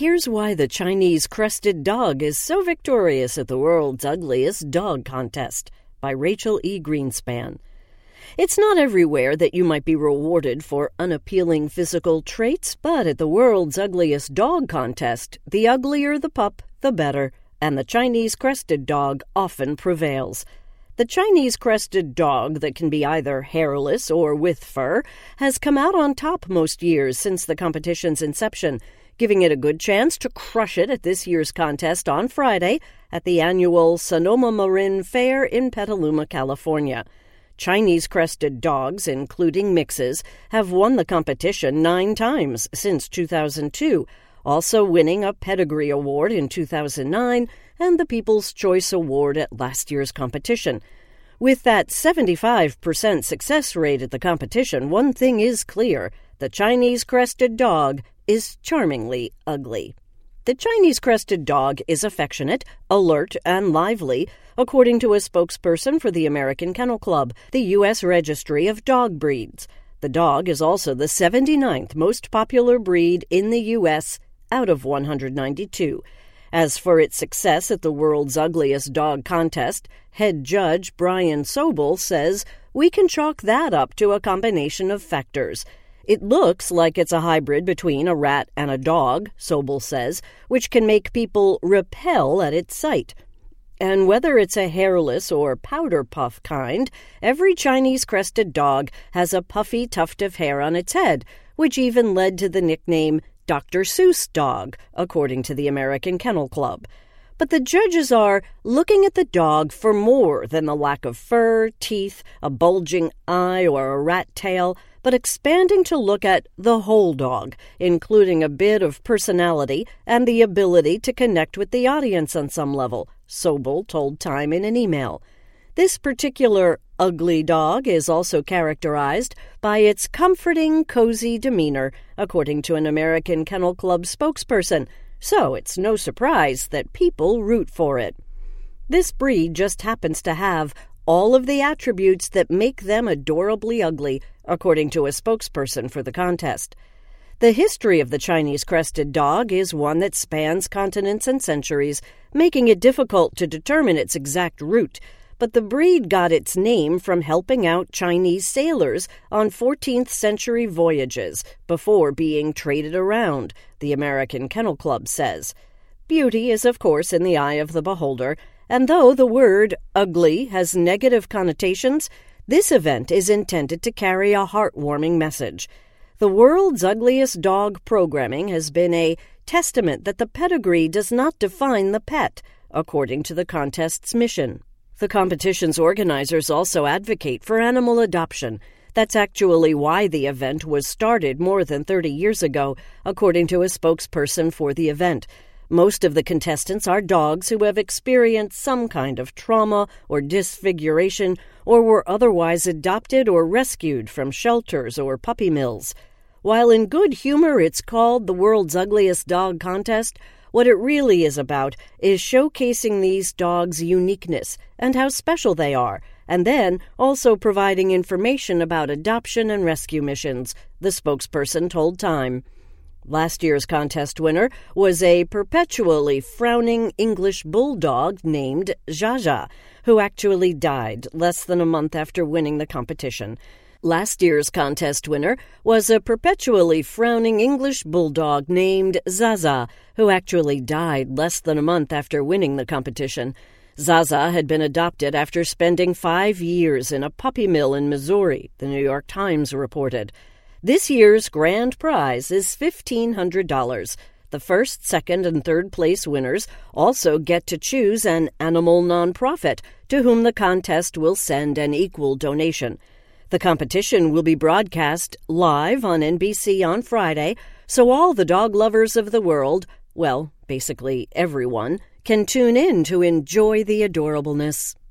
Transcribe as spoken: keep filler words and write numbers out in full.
here's why the Chinese crested dog is so victorious at the world's ugliest dog contest, by Rachel E. Greenspan. It's not everywhere that you might be rewarded for unappealing physical traits, but at the world's ugliest dog contest, the uglier the pup, the better, and the Chinese crested dog often prevails. The Chinese crested dog, that can be either hairless or with fur, has come out on top most years since the competition's inception, giving it a good chance to crush it at this year's contest on Friday at the annual Sonoma Marin Fair in Petaluma, California. Chinese crested dogs, including mixes, have won the competition nine times since two thousand two, also winning a Pedigree Award in two thousand nine and the People's Choice Award at last year's competition. With that seventy-five percent success rate at the competition, one thing is clear: the Chinese crested dog is charmingly ugly. The Chinese crested dog is affectionate, alert, and lively, according to a spokesperson for the American Kennel Club, the U S Registry of Dog Breeds. The dog is also the seventy-ninth most popular breed in the U S out of one hundred ninety-two. As for its success at the world's ugliest dog contest, head judge Brian Sobel says we can chalk that up to a combination of factors. It looks like it's a hybrid between a rat and a dog, Sobel says, which can make people repel at its sight. And whether it's a hairless or powder puff kind, every Chinese crested dog has a puffy tuft of hair on its head, which even led to the nickname Doctor Seuss dog, according to the American Kennel Club. But the judges are looking at the dog for more than the lack of fur, teeth, a bulging eye, or a rat tail, but expanding to look at the whole dog, including a bit of personality and the ability to connect with the audience on some level, Sobel told Time in an email. This particular ugly dog is also characterized by its comforting, cozy demeanor, according to an American Kennel Club spokesperson, so it's no surprise that people root for it. This breed just happens to have all of the attributes that make them adorably ugly, according to a spokesperson for the contest. The history of the Chinese crested dog is one that spans continents and centuries, making it difficult to determine its exact route, but the breed got its name from helping out Chinese sailors on fourteenth century voyages before being traded around, the American Kennel Club says. Beauty is, of course, in the eye of the beholder, and though the word ugly has negative connotations, this event is intended to carry a heartwarming message. The world's ugliest dog programming has been a testament that the pedigree does not define the pet, according to the contest's mission. The competition's organizers also advocate for animal adoption. That's actually why the event was started more than thirty years ago, according to a spokesperson for the event. Most of the contestants are dogs who have experienced some kind of trauma or disfiguration or were otherwise adopted or rescued from shelters or puppy mills. While in good humor it's called the world's ugliest dog contest, what it really is about is showcasing these dogs' uniqueness and how special they are, and then also providing information about adoption and rescue missions, the spokesperson told Time. Last year's contest winner was a perpetually frowning English bulldog named Jaja, who actually died less than a month after winning the competition. Last year's contest winner was a perpetually frowning English bulldog named Zaza, who actually died less than a month after winning the competition. Zaza had been adopted after spending five years in a puppy mill in Missouri, the New York Times reported. This year's grand prize is fifteen hundred dollars. The first, second, and third place winners also get to choose an animal nonprofit to whom the contest will send an equal donation. The competition will be broadcast live on N B C on Friday, so all the dog lovers of the world, well, basically everyone, can tune in to enjoy the adorableness.